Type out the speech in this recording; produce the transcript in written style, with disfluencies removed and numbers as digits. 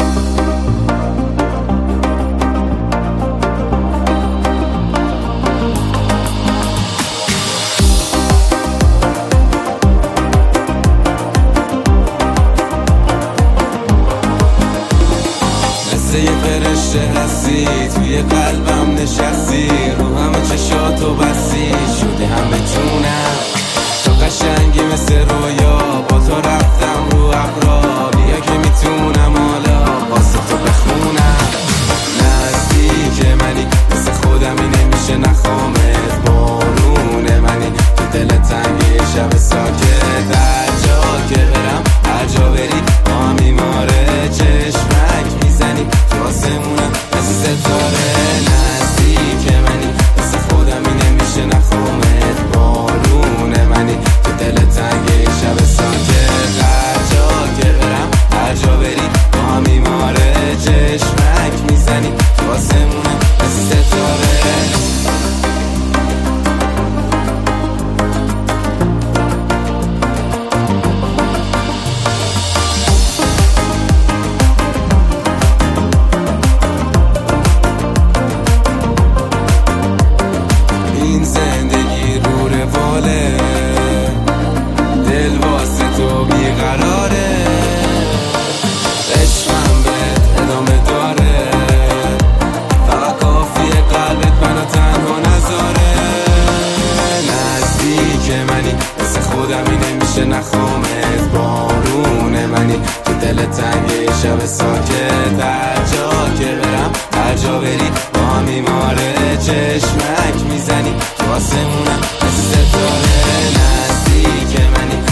یه فرشته هستی، توی قلبم نشستی، رو همه چشاتو بستی، شدی همه جونم. تو قشنگی مثل رویا، با تو رفتم رو ابرا، بیا که میتونم حالا واسه تو بخونم. نزدیک منی مثل خودمی، نمیشه نخوامت، بارون منی تو دل تنگی شب ساکت. هر جا که برم، هر جا بری با هم میماره، چشمک میزنی تو آسمونم مثل ستاره. نزدیک منی مثل خودمی، نمیشه نخوامت، بارون منی تو دل تنگی شب ساکت. هر جا که برم، هر جا بری با هم میماره، چشمک میزنی تو آسمونم مثل ستاره. این زندگی رو رواله، دل واسه تو بیقراره، عشقم بهت ادامه داره، فقط کافیه قلبت منو تنها نذاره. نزدیک منی مثل خودمی، نمیشه نخوامت، بارون منی تو دل تنگی شب ساکت. هر جا که برم، هر جا بری با هم میماره، چشمک میزنی تو آسمونم مثل ستاره. نزدیک منی